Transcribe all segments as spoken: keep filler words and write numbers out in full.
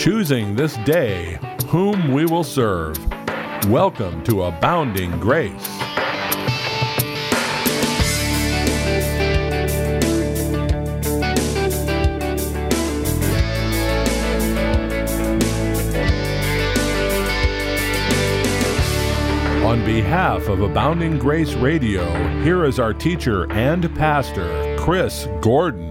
choosing this day whom we will serve. Welcome to Abounding Grace. On behalf of Abounding Grace Radio, here is our teacher and pastor, Chris Gordon.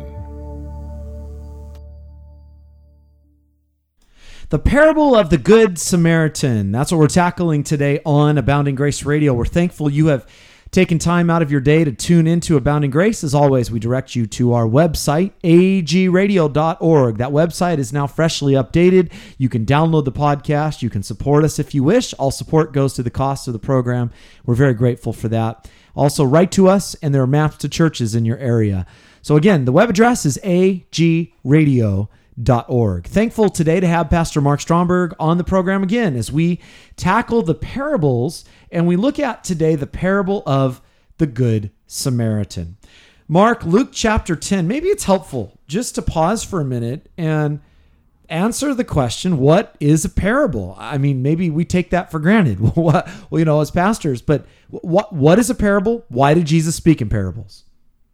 The parable of the Good Samaritan. That's what we're tackling today on Abounding Grace Radio. We're thankful you have taken time out of your day to tune into Abounding Grace. As always, we direct you to our website, a g radio dot org. That website is now freshly updated. You can download the podcast. You can support us if you wish. All support goes to the cost of the program. We're very grateful for that. Also, write to us, and there are maps to churches in your area. So again, the web address is a g radio dot org. Thankful today to have Pastor Mark Stromberg on the program again as we tackle the parables, and we look at today the parable of the Good Samaritan. Mark, Luke chapter ten, maybe it's helpful just to pause for a minute and answer the question, what is a parable? I mean, maybe we take that for granted, what, well, you know, as pastors, but what what is a parable? Why did Jesus speak in parables?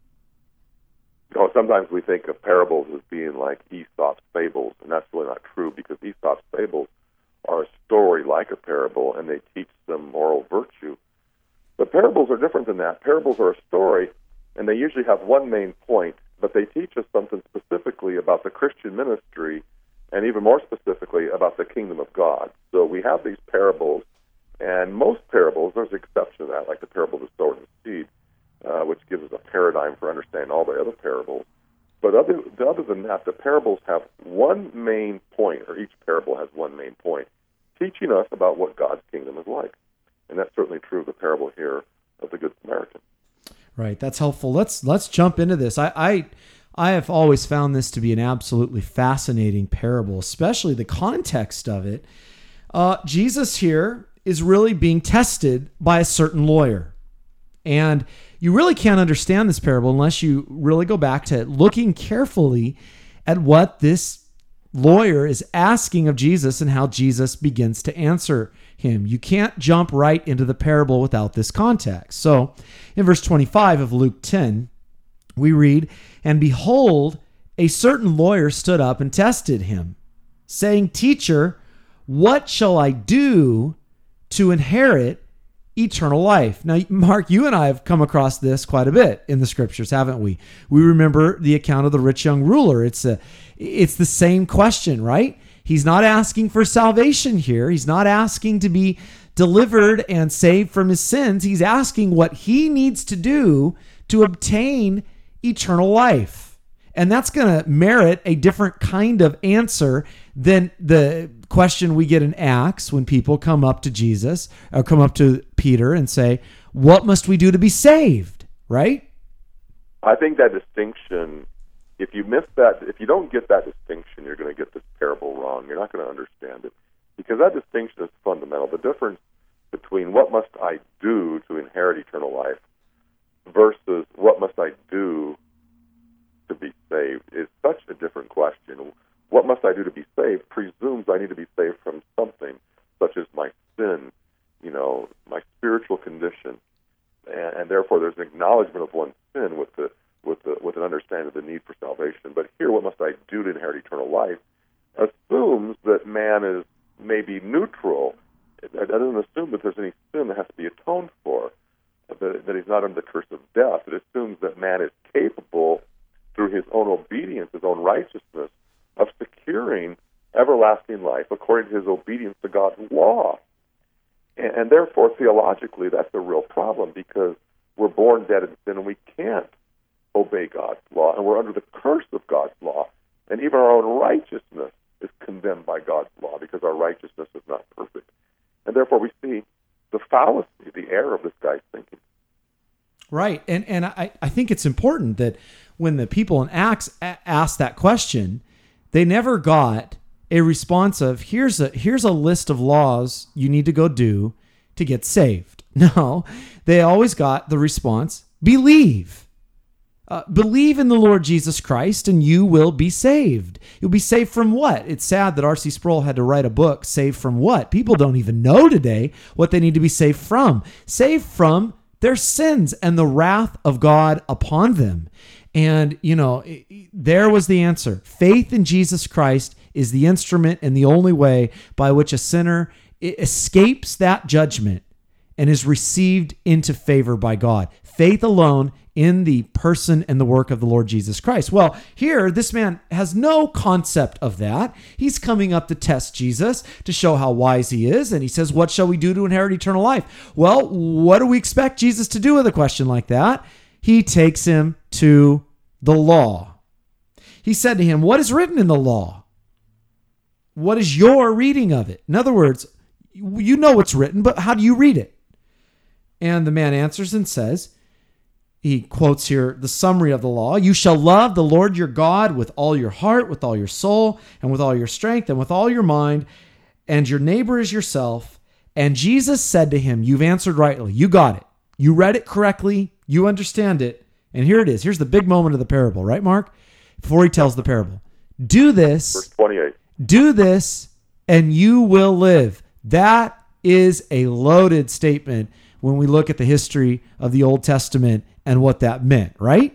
You know, sometimes we think of parables as being like Aesop's fables, and that's really not true, because Aesop's fables are a story like a parable, and they teach some moral virtue. But parables are different than that. Parables are a story, and they usually have one main point, but they teach us something specifically about the Christian ministry, and even more specifically about the kingdom of God. So we have these parables, and most parables, there's an exception to that, like the parable of the sower and the seed, Uh, which gives us a paradigm for understanding all the other parables. But other, other than that, the parables have one main point, or each parable has one main point, teaching us about what God's kingdom is like. And that's certainly true of the parable here of the Good Samaritan. Right, that's helpful. Let's let's jump into this. I, I I have always found this to be an absolutely fascinating parable, especially the context of it. Uh, Jesus here is really being tested by a certain lawyer. And you really can't understand this parable unless you really go back to looking carefully at what this lawyer is asking of Jesus and how Jesus begins to answer him. You can't jump right into the parable without this context. So in verse twenty-five of Luke ten, we read, "And behold, a certain lawyer stood up and tested him, saying, 'Teacher, what shall I do to inherit eternal life?'" Now, Mark, you and I have come across this quite a bit in the scriptures, haven't we? We remember the account of the rich young ruler. It's a, it's the same question, right? He's not asking for salvation here. He's not asking to be delivered and saved from his sins. He's asking what he needs to do to obtain eternal life. And that's going to merit a different kind of answer than the question we get in Acts when people come up to Jesus or come up to Peter and say, "What must we do to be saved?" Right? I think that distinction, if you miss that, if you don't get that distinction, you're going to get this parable wrong. You're not going to understand it, because that distinction is fundamental. The difference between what must I do to inherit eternal life versus what must I do to be saved is such a different question. What must I do to be saved presumes I need to be saved from something, such as my sin, you know, my spiritual condition, and, and therefore there's an acknowledgement of one's sin with the with the with an understanding of the need for salvation. But here, what must I do to inherit eternal life assumes that man is maybe neutral. It, it doesn't assume that there's any sin that has to be atoned for, that, that he's not under the curse of death. It assumes that man is capable, through his own obedience, his own righteousness, of securing everlasting life according to his obedience to God's law. And, and therefore, theologically, that's a real problem, because we're born dead in sin and we can't obey God's law, and we're under the curse of God's law. And even our own righteousness is condemned by God's law, because our righteousness is not perfect. And therefore, we see the fallacy, the error of this guy's thinking. Right. And and I, I think it's important that when the people in Acts a- asked that question, they never got a response of, here's a here's a list of laws you need to go do to get saved. No, they always got the response, believe. Uh, believe in the Lord Jesus Christ and you will be saved. You'll be saved from what? It's sad that R C Sproul had to write a book, Saved from What? People don't even know today what they need to be saved from. Saved from their sins and the wrath of God upon them. And, you know, there was the answer. Faith in Jesus Christ is the instrument and the only way by which a sinner escapes that judgment and is received into favor by God. Faith alone in the person and the work of the Lord Jesus Christ. Well, here, this man has no concept of that. He's coming up to test Jesus to show how wise he is. And he says, what shall we do to inherit eternal life? Well, what do we expect Jesus to do with a question like that? He takes him to the law. He said to him, what is written in the law? What is your reading of it? In other words, you know what's written, but how do you read it? And the man answers and says, he quotes here the summary of the law. You shall love the Lord your God with all your heart, with all your soul, and with all your strength, and with all your mind, and your neighbor as yourself. And Jesus said to him, you've answered rightly. You got it. You read it correctly. You understand it. And here it is. Here's the big moment of the parable, right, Mark? Before he tells the parable. Do this. Verse twenty-eight. Do this, and you will live. That is a loaded statement when we look at the history of the Old Testament and what that meant, right?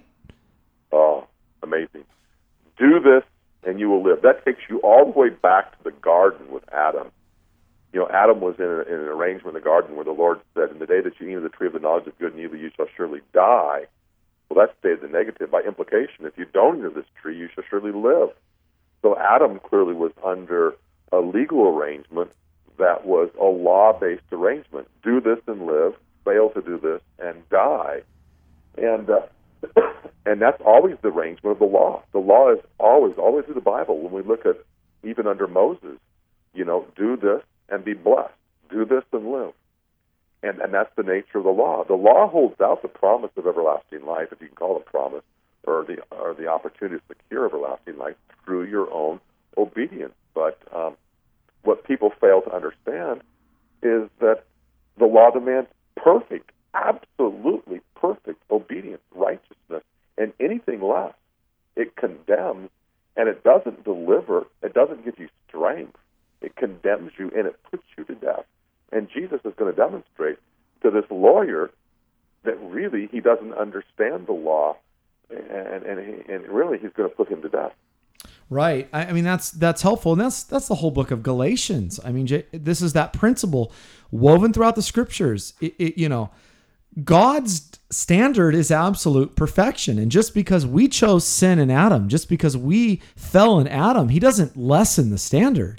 Oh, amazing. Do this and you will live. That takes you all the way back to the garden with Adam. You know, Adam was in, a, in an arrangement in the garden where the Lord said, in the day that you eat of the tree of the knowledge of good and evil, you shall surely die. Well, that stated the negative. By implication, if you don't eat of this tree, you shall surely live. So Adam clearly was under a legal arrangement that was a law-based arrangement. Do this and live, fail to do this and die. And uh, and that's always the arrangement of the law. The law is always, always through the Bible. When we look at, even under Moses, you know, do this and be blessed. Do this and live. And and that's the nature of the law. The law holds out the promise of everlasting life, if you can call it a promise, or the or the opportunity to secure everlasting life through your own obedience. But um, what people fail to understand is that the law demands perfect, absolutely perfect obedience, righteousness, and anything less, it condemns, and it doesn't deliver, it doesn't give you strength. It condemns you, and it puts you to death. And Jesus is going to demonstrate to this lawyer that really he doesn't understand the law, and and, and really he's going to put him to death. Right. I, I mean, that's that's helpful, and that's that's the whole book of Galatians. I mean, J- this is that principle woven throughout the scriptures. It, it, you know, God's standard is absolute perfection, and just because we chose sin in Adam, just because we fell in Adam, he doesn't lessen the standard.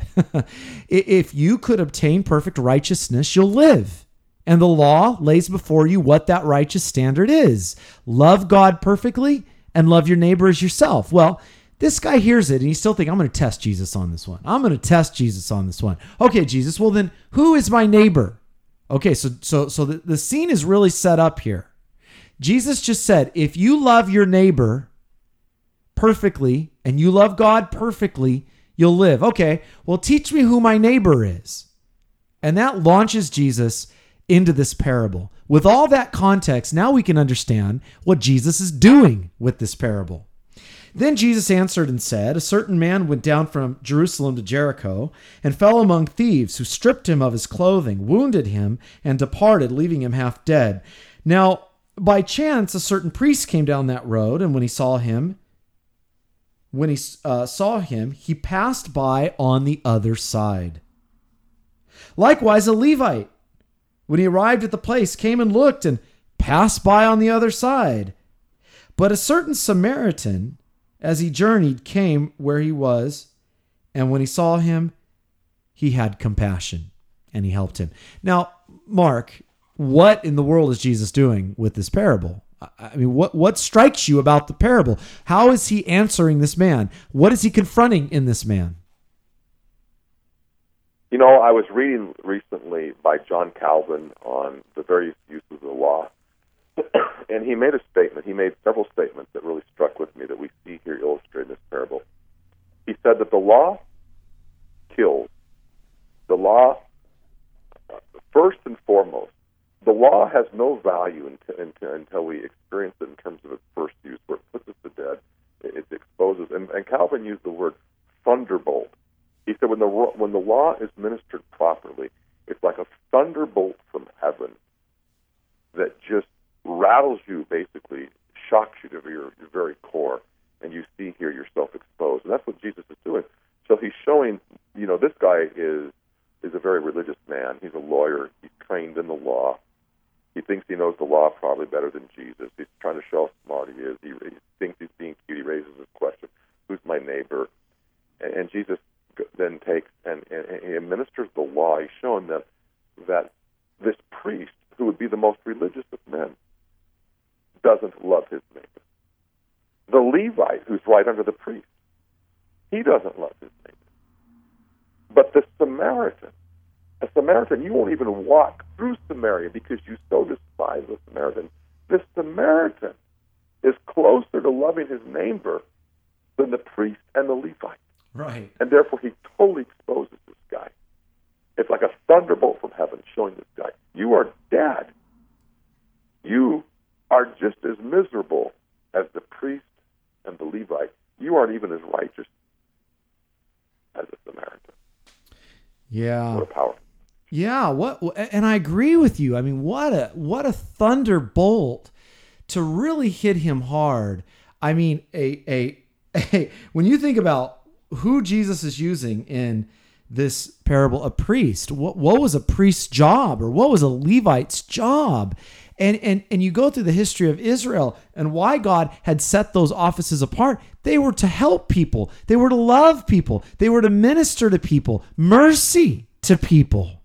If you could obtain perfect righteousness, you'll live. And the law lays before you what that righteous standard is. Love God perfectly and love your neighbor as yourself. Well, this guy hears it and he's still thinking, I'm going to test Jesus on this one. I'm going to test Jesus on this one. Okay, Jesus, well then, who is my neighbor? Okay, so so so the, the scene is really set up here. Jesus just said, if you love your neighbor perfectly and you love God perfectly, you'll live. Okay, well, teach me who my neighbor is. And that launches Jesus into this parable. With all that context, now we can understand what Jesus is doing with this parable. Then Jesus answered and said, a certain man went down from Jerusalem to Jericho and fell among thieves who stripped him of his clothing, wounded him, and departed, leaving him half dead. Now, by chance, a certain priest came down that road, and when he saw him, when he uh, saw him, he passed by on the other side. Likewise, a Levite, when he arrived at the place, came and looked and passed by on the other side. But a certain Samaritan, as he journeyed, came where he was, and when he saw him, he had compassion, and he helped him. Now, Mark, what in the world is Jesus doing with this parable? I mean, what, what strikes you about the parable? How is he answering this man? What is he confronting in this man? You know, I was reading recently by John Calvin on the various uses of the law, and he made a statement. He made several statements that really struck with me that we see here illustrated in this parable. He said that the law kills. The law, first and foremost, the law has no value until, until, until we experience it in terms of its first use, where it puts us to death. It, it exposes, and, and Calvin used the word thunderbolt. He said when the when the law is ministered properly, it's like a thunderbolt from heaven that just rattles you, basically shocks you to your, your very core, and you see here yourself exposed. And that's what Jesus is doing. So he's showing, you know, this guy is is a very religious man. He's a lawyer. He's trained in the law. He thinks he knows the law probably better than Jesus. He's trying to show how smart he is. He, he thinks he's being cute. He raises this question, who's my neighbor? And, and Jesus then takes and, and, and he administers the law. He's showing them that this priest, who would be the most religious of men, doesn't love his neighbor. The Levite, who's right under the priest, he doesn't love his neighbor. But the Samaritan, a Samaritan, you won't even walk through Samaria because you so despise the Samaritan. This Samaritan is closer to loving his neighbor than the priest and the Levite. Right. And therefore he totally exposes this guy. It's like a thunderbolt from heaven showing this guy, you are dead. You are just as miserable as the priest and the Levite. You aren't even as righteous as the Samaritan. Yeah. What a power. Yeah, what and I agree with you. I mean, what a what a thunderbolt to really hit him hard. I mean, a a, a when you think about who Jesus is using in this parable, a priest. What what was a priest's job, or what was a Levite's job? And and and you go through the history of Israel and why God had set those offices apart. They were to help people. They were to love people. They were to minister to people. Mercy to people.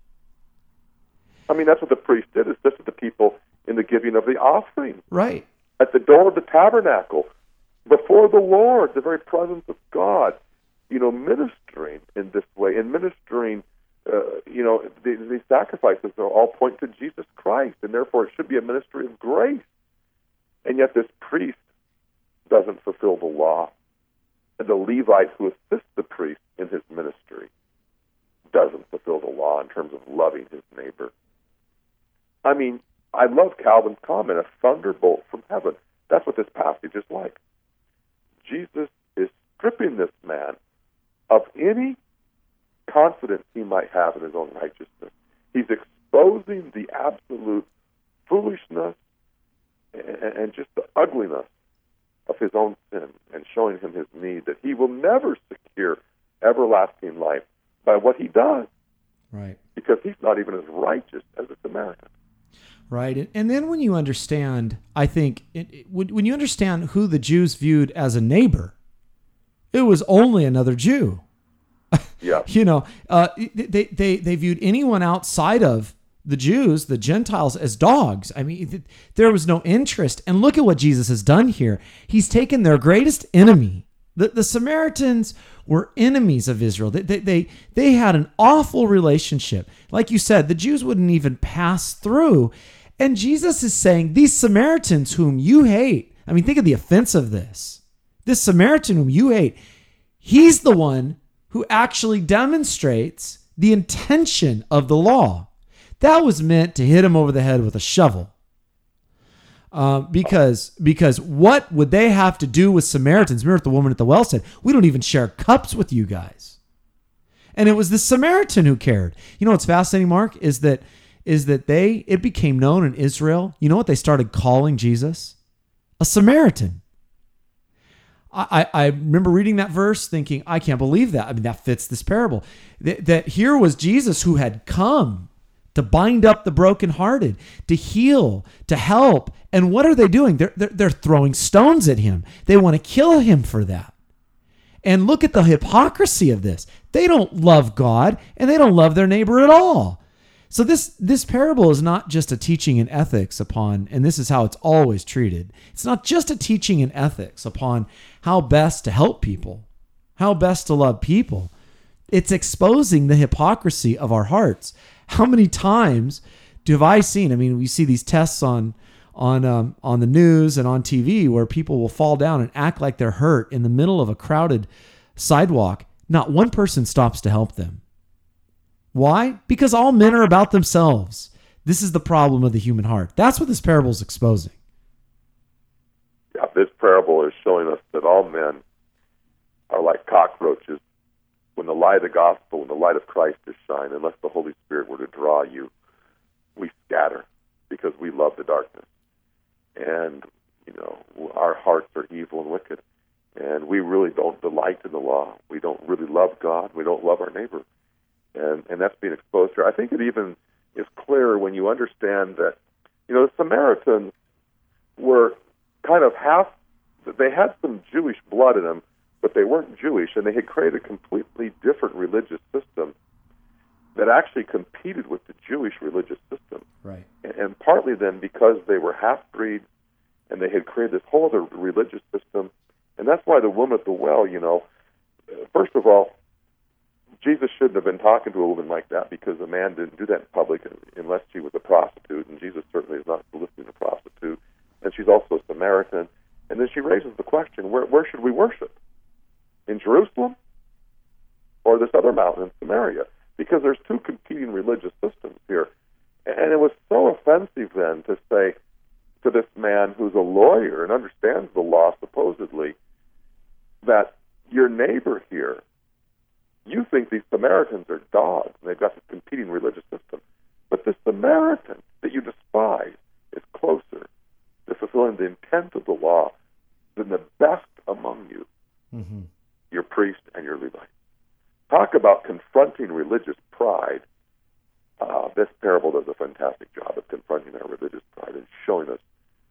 I mean, that's what the priest did. It's just the people in the giving of the offering. Right. At the door of the tabernacle, before the Lord, the very presence of God, you know, ministering in this way, and ministering, uh, you know, the, the sacrifices are all point to Jesus Christ, and therefore it should be a ministry of grace. And yet this priest doesn't fulfill the law. And the Levite who assists the priest in his ministry doesn't fulfill the law in terms of loving his neighbor. I mean, I love Calvin's comment, a thunderbolt from heaven. That's what this passage is like. Jesus is stripping this man of any confidence he might have in his own righteousness. He's exposing the absolute foolishness and, and just the ugliness of his own sin, and showing him his need, that he will never secure everlasting life by what he does. Right. Because he's not even as righteous as a Samaritan. Right. And then when you understand, I think, it, it, when you understand who the Jews viewed as a neighbor, it was only another Jew. Yeah. You know, uh, they, they, they viewed anyone outside of the Jews, the Gentiles, as dogs. I mean, there was no interest. And look at what Jesus has done here. He's taken their greatest enemy. The, the Samaritans were enemies of Israel. They, they, they, they had an awful relationship. Like you said, the Jews wouldn't even pass through. And Jesus is saying, these Samaritans whom you hate, I mean, think of the offense of this. This Samaritan whom you hate, he's the one who actually demonstrates the intention of the law. That was meant to hit him over the head with a shovel. Uh, because because what would they have to do with Samaritans? Remember what the woman at the well said, we don't even share cups with you guys. And it was the Samaritan who cared. You know what's fascinating, Mark, is that is that they it became known in Israel. You know what they started calling Jesus? A Samaritan. I, I remember reading that verse thinking, I can't believe that. I mean, that fits this parable. That, that here was Jesus who had come to bind up the brokenhearted, to heal, to help. And what are they doing? They're, they're, they're throwing stones at him. They want to kill him for that. And look at the hypocrisy of this. They don't love God, and they don't love their neighbor at all. So this, this parable is not just a teaching in ethics upon, and this is how it's always treated. It's not just a teaching in ethics upon how best to help people, how best to love people. It's exposing the hypocrisy of our hearts. How many times do have I seen? I mean, we see these tests on on um, on the news and on T V where people will fall down and act like they're hurt in the middle of a crowded sidewalk. Not one person stops to help them. Why? Because all men are about themselves. This is the problem of the human heart. That's what this parable is exposing. Yeah, this parable is showing us that all men are like cockroaches. When the light of the gospel, when the light of Christ is shining, unless the Holy Spirit were to draw you, we scatter because we love the darkness. And, you know, our hearts are evil and wicked. And we really don't delight in the law. We don't really love God. We don't love our neighbor. And and that's being exposed here. I think it even is clearer when you understand that, you know, the Samaritans were kind of half, they had some Jewish blood in them, but they weren't Jewish, and they had created a completely different religious system that actually competed with the Jewish religious system. Right. And, and partly then because they were half-breeds, and they had created this whole other religious system, and that's why the woman at the well, you know, first of all, Jesus shouldn't have been talking to a woman like that because a man didn't do that in public unless she was a prostitute, and Jesus certainly is not soliciting a prostitute, and she's also a Samaritan. And then she raises the question, where, where should we worship? In Jerusalem or this other mountain in Samaria? Because there's two competing religious systems here. And it was so offensive then to say to this man who's a lawyer and understands the law supposedly that your neighbor here, you think these Samaritans are dogs and they've got this competing religious system. But the Samaritan that you despise is closer to fulfilling the intent of the law than the best among you. Mm-hmm. Your priest and your Levite. Talk about confronting religious pride. Uh, this parable does a fantastic job of confronting our religious pride and showing us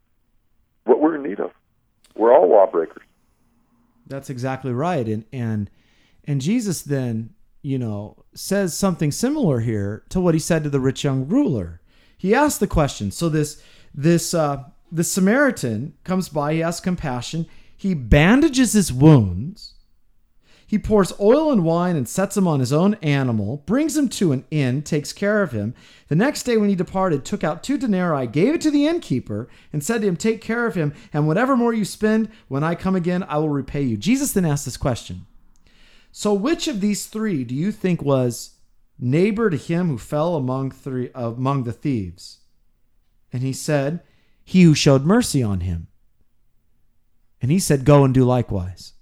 what we're in need of. We're all lawbreakers. That's exactly right. And and and Jesus then, you know, says something similar here to what he said to the rich young ruler. He asked the question. So this this uh, the Samaritan comes by. He has compassion. He bandages his wounds. He pours oil and wine and sets him on his own animal, brings him to an inn, takes care of him. The next day when he departed, took out two denarii, gave it to the innkeeper, and said to him, take care of him, and whatever more you spend, when I come again, I will repay you. Jesus then asked this question. So which of these three do you think was neighbor to him who fell among three among the thieves? And he said, he who showed mercy on him. And he said, go and do likewise.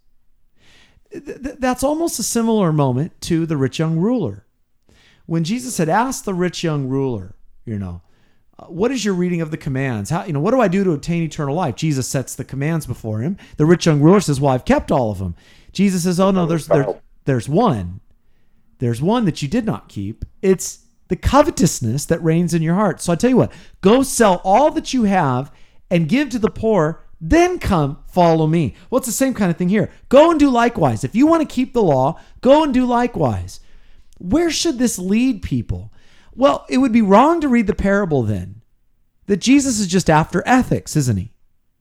That's almost a similar moment to the rich young ruler. When Jesus had asked the rich young ruler, you know, what is your reading of the commands? How, you know, what do I do to obtain eternal life? Jesus sets the commands before him. The rich young ruler says, well, I've kept all of them. Jesus says, oh no, there's, there's, there's one. There's one that you did not keep. It's the covetousness that reigns in your heart. So I tell you what, go sell all that you have and give to the poor. Then come follow me. Well, it's the same kind of thing here. Go and do likewise. If you want to keep the law, go and do likewise. Where should this lead people? Well, it would be wrong to read the parable then, that Jesus is just after ethics, isn't he?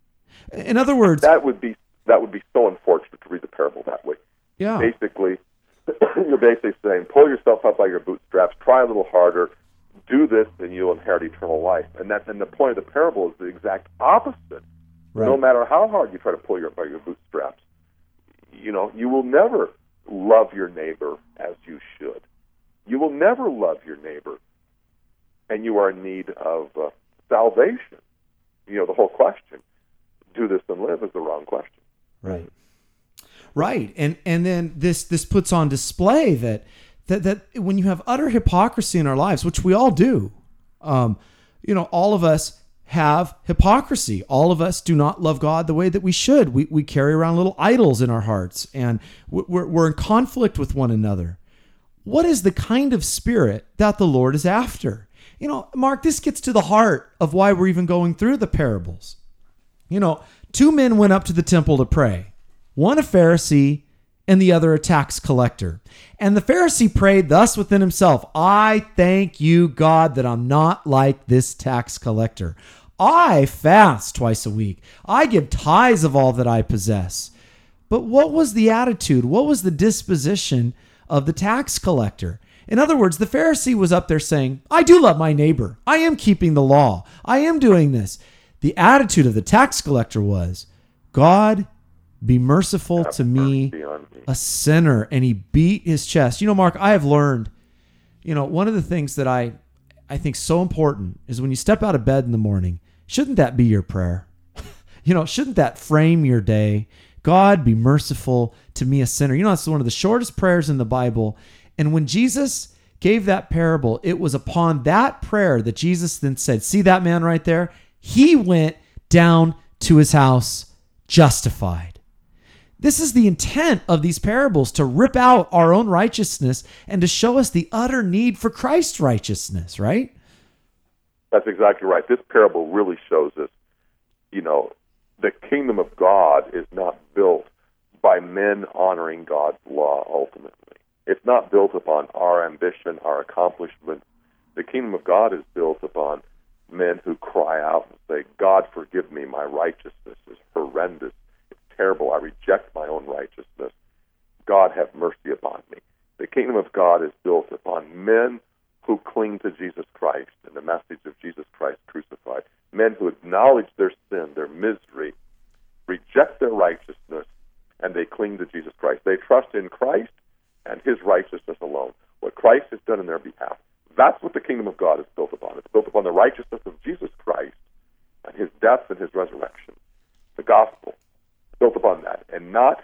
In other words, that would be that would be so unfortunate to read the parable that way. Yeah. Basically, you're basically saying, pull yourself up by your bootstraps, try a little harder, do this, and you'll inherit eternal life. And that and the point of the parable is the exact opposite. Right. No matter how hard you try to pull your by your bootstraps, you know, you will never love your neighbor as you should. You will never love your neighbor, and you are in need of uh, salvation. You know, the whole question, do this and live, is the wrong question. Right. Right. And and then this this puts on display that that that when you have utter hypocrisy in our lives, which we all do, um, you know, all of us have hypocrisy. All of us do not love God the way that we should. We we carry around little idols in our hearts, and we're we're in conflict with one another. What is the kind of spirit that the Lord is after? You know, Mark, this gets to the heart of why we're even going through the parables. You know, two men went up to the temple to pray. One a Pharisee and the other a tax collector. And the Pharisee prayed thus within himself, I thank you, God, that I'm not like this tax collector. I fast twice a week. I give tithes of all that I possess. But what was the attitude? What was the disposition of the tax collector? In other words, the Pharisee was up there saying, I do love my neighbor. I am keeping the law. I am doing this. The attitude of the tax collector was, God, be merciful to me, a sinner. And he beat his chest. You know, Mark, I have learned, you know, one of the things that I I think so important is when you step out of bed in the morning, shouldn't that be your prayer? You know, shouldn't that frame your day? God, be merciful to me, a sinner. You know, that's one of the shortest prayers in the Bible. And when Jesus gave that parable, it was upon that prayer that Jesus then said, see that man right there? He went down to his house justified. This is the intent of these parables, to rip out our own righteousness and to show us the utter need for Christ's righteousness, right? That's exactly right. This parable really shows us, you know, the kingdom of God is not built by men honoring God's law ultimately. It's not built upon our ambition, our accomplishments. The kingdom of God is built upon men who cry out and say, God, forgive me, my righteousness is horrendous. It's terrible. I reject my own righteousness. God, have mercy upon me. The kingdom of God is built upon men who cling to Jesus Christ and the message of Jesus Christ crucified. Men who acknowledge their sin, their misery, reject their righteousness, and they cling to Jesus Christ. They trust in Christ and his righteousness alone, what Christ has done in their behalf. That's what the kingdom of God is built upon. It's built upon the righteousness of Jesus Christ and his death and his resurrection. The gospel is built upon that, and not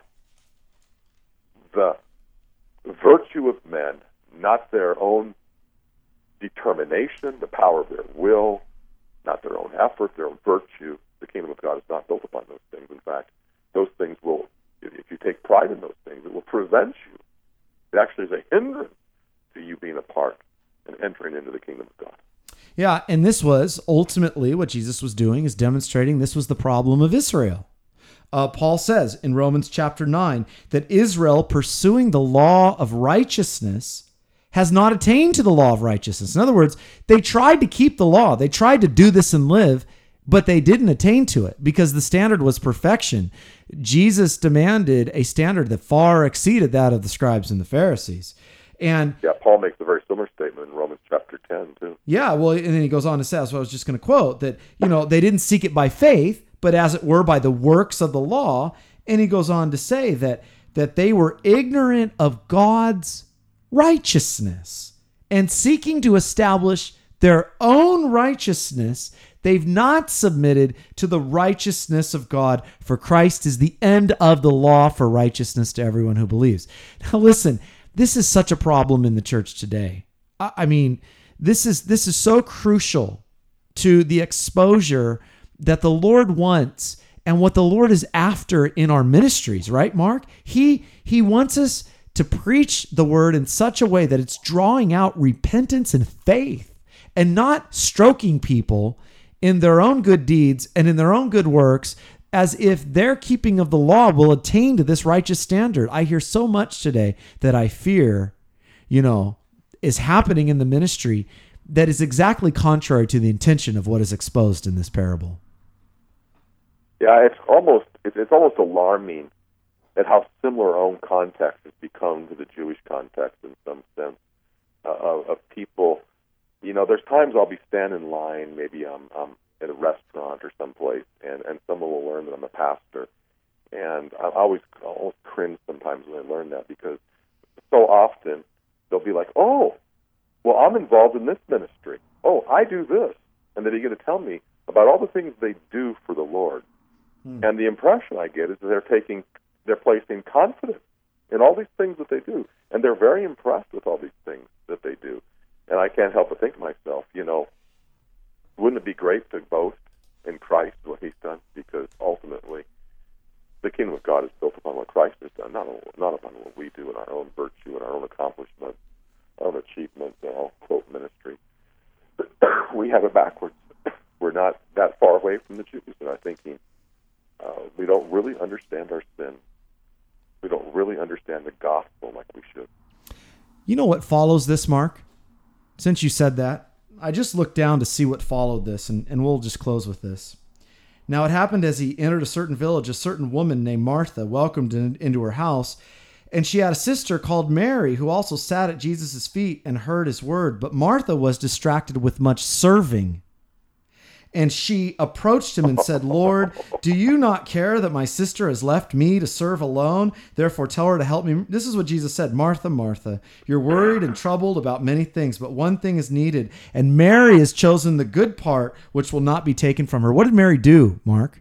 the virtue of men, not their own determination, the power of their will, not their own effort, their own virtue. The kingdom of God is not built upon those things. In fact, those things will, if you take pride in those things, it will prevent you. It actually is a hindrance to you being a part and entering into the kingdom of God. Yeah, and this was ultimately what Jesus was doing, is demonstrating this was the problem of Israel. Uh, Paul says in Romans chapter nine that Israel, pursuing the law of righteousness, has not attained to the law of righteousness. In other words, they tried to keep the law. They tried to do this and live, but they didn't attain to it because the standard was perfection. Jesus demanded a standard that far exceeded that of the scribes and the Pharisees. And yeah, Paul makes a very similar statement in Romans chapter ten, too. Yeah, well, and then he goes on to say, that's what I was just going to quote, that, you know, they didn't seek it by faith, but as it were by the works of the law. And he goes on to say that that they were ignorant of God's righteousness and seeking to establish their own righteousness, they've not submitted to the righteousness of God, for Christ is the end of the law for righteousness to everyone who believes. Now listen, this is such a problem in the church today. I mean, this is this is so crucial to the exposure that the Lord wants and what the Lord is after in our ministries, right, Mark? He he wants us to preach the word in such a way that it's drawing out repentance and faith and not stroking people in their own good deeds and in their own good works as if their keeping of the law will attain to this righteous standard. I hear so much today that I fear, you know, is happening in the ministry that is exactly contrary to the intention of what is exposed in this parable. Yeah, it's almost it's, it's almost alarming at how similar our own context has become to the Jewish context in some sense uh, of, of people. You know, there's times I'll be standing in line, maybe I'm, I'm at a restaurant or someplace, and, and someone will learn that I'm a pastor. And I always, I always cringe sometimes when I learn that, because so often they'll be like, oh, well, I'm involved in this ministry. Oh, I do this. And then you're going to tell me about all the things they do for the Lord. Hmm. And the impression I get is that they're taking, they're placing confidence in all these things that they do. And they're very impressed with all these things that they do. And I can't help but think to myself, you know, wouldn't it be great to boast in Christ, what he's done? Because ultimately, the kingdom of God is built upon what Christ has done, not, not upon what we do in our own virtue and our own accomplishments, our own achievements, and our quote ministry. But we have it backwards. We're not that far away from the Jews in our thinking. Uh, we don't really understand our sin. We don't really understand the gospel like we should. You know what follows this, Mark? Since you said that, I just looked down to see what followed this, and, and we'll just close with this. Now it happened as he entered a certain village, a certain woman named Martha welcomed him into her house, and she had a sister called Mary who also sat at Jesus' feet and heard his word. But Martha was distracted with much serving. And she approached him and said, Lord, do you not care that my sister has left me to serve alone? Therefore, tell her to help me. This is what Jesus said, Martha, Martha, you're worried and troubled about many things, but one thing is needed. And Mary has chosen the good part, which will not be taken from her. What did Mary do, Mark?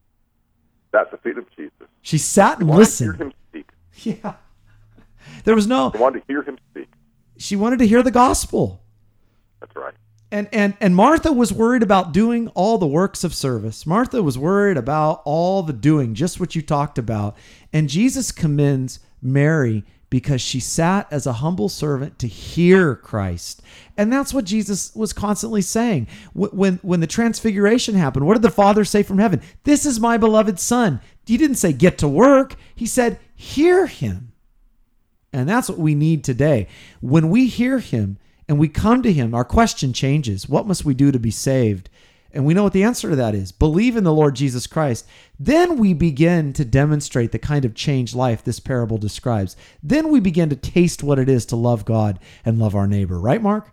At the feet of Jesus. She sat and She listened. wanted to hear him speak. Yeah. There was no... She wanted to hear him speak. She wanted to hear the gospel. That's right. And, and and Martha was worried about doing all the works of service. Martha was worried about all the doing, just what you talked about. And Jesus commends Mary because she sat as a humble servant to hear Christ. And that's what Jesus was constantly saying. When, when the transfiguration happened, what did the Father say from heaven? This is my beloved Son. He didn't say get to work. He said, hear him. And that's what we need today. When we hear him, and we come to him, our question changes. What must we do to be saved? And we know what the answer to that is. Believe in the Lord Jesus Christ. Then we begin to demonstrate the kind of changed life this parable describes. Then we begin to taste what it is to love God and love our neighbor. Right, Mark?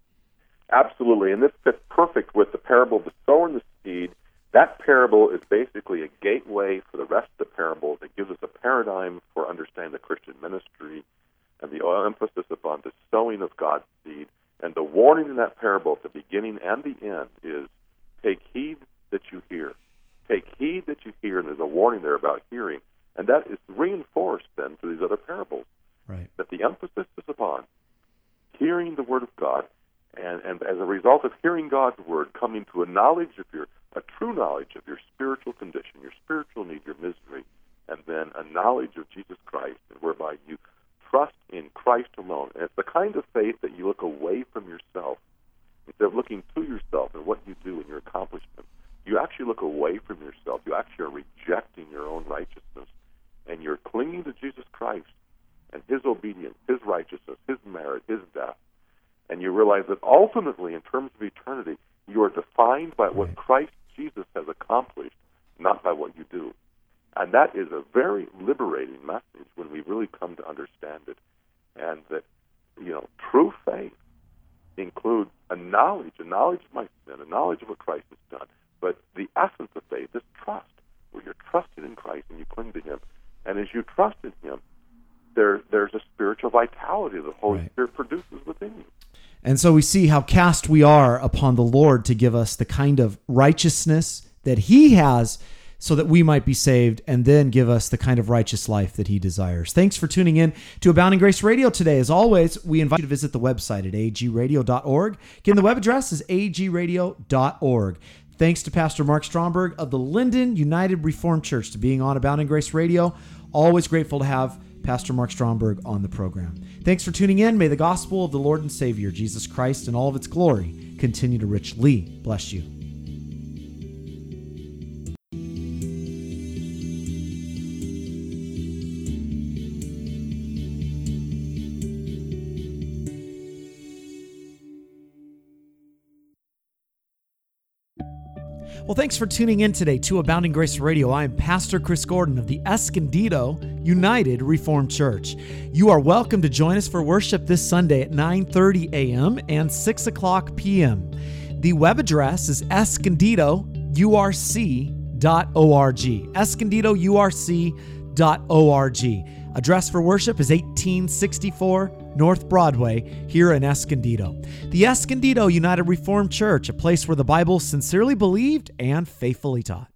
Absolutely. And this fits perfect with the parable of the sower and the seed. That parable is basically a gateway for the rest of the parables. It gives us a paradigm for understanding the Christian ministry and the emphasis upon the sowing of God's seed. And the warning in that parable at the beginning and the end is, take heed that you hear. Take heed that you hear, and there's a warning there about hearing. And that is reinforced then through these other parables. Right. That the emphasis is upon hearing the Word of God, and, and as a result of hearing God's Word, coming to a knowledge of your, a true knowledge of your spiritual condition, your spiritual need, your misery, and then a knowledge of Jesus Christ, and whereby you trust in Christ alone. And it's the kind of faith that you look away from yourself. Instead of looking to yourself and what you do and your accomplishments, you actually look away from yourself. You actually are rejecting your own righteousness, and you're clinging to Jesus Christ and his obedience, his righteousness, his merit, his death. And you realize that ultimately, in terms of eternity, you are defined by what Christ Jesus has accomplished, not by what you do. And that is a very liberating message when we really come to understand it. And that, you know, true faith includes a knowledge, a knowledge of my sin, a knowledge of what Christ has done. But the essence of faith is trust, where you're trusted in Christ and you cling to him. And as you trust in him, there, there's a spiritual vitality the Holy Right. Spirit produces within you. And so we see how cast we are upon the Lord to give us the kind of righteousness that he has so that we might be saved, and then give us the kind of righteous life that he desires. Thanks for tuning in to Abounding Grace Radio today. As always, we invite you to visit the website at a g radio dot org. Again, the web address is a g radio dot org. Thanks to Pastor Mark Stromberg of the Linden United Reformed Church to being on Abounding Grace Radio. Always grateful to have Pastor Mark Stromberg on the program. Thanks for tuning in. May the gospel of the Lord and Savior, Jesus Christ, in all of its glory, continue to richly bless you. Well, thanks for tuning in today to Abounding Grace Radio. I am Pastor Chris Gordon of the Escondido United Reformed Church. You are welcome to join us for worship this Sunday at nine thirty a.m. and six o'clock p.m. The web address is escondido u r c dot org. escondido u r c dot org. Address for worship is eighteen sixty-four North Broadway here in Escondido. The Escondido United Reformed Church, a place where the Bible is sincerely believed and faithfully taught.